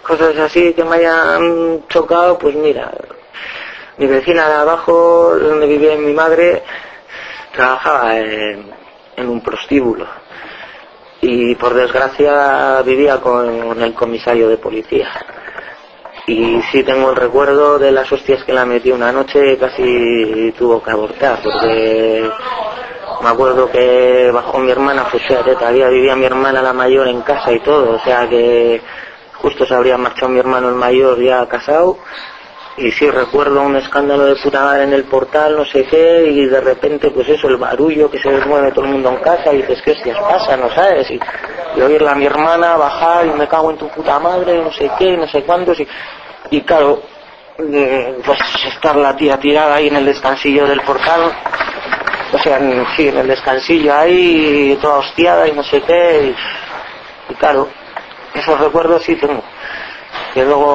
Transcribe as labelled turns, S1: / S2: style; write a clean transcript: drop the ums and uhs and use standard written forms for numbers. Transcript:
S1: cosas así que me hayan chocado, pues mira, mi vecina de abajo, donde vivía mi madre, trabajaba en un prostíbulo y por desgracia vivía con el comisario de policía. Y sí tengo el recuerdo de las hostias que la metí una noche, casi tuvo que abortar, porque me acuerdo que bajó mi hermana, pues todavía vivía mi hermana la mayor en casa y todo, o sea que justo se habría marchado mi hermano el mayor ya casado, y sí recuerdo un escándalo de puta madre en el portal, no sé qué, y de repente pues eso, el barullo que se mueve todo el mundo en casa, y dices, ¿qué hostias pasa? ¿No sabes? Y oírla a mi hermana bajar, y me cago en tu puta madre, no sé qué, no sé cuántos, y claro, pues estar la tía tirada ahí en el descansillo del portal, o sea, sí, en el descansillo ahí, toda hostiada y no sé qué, y claro, esos recuerdos sí tengo, que luego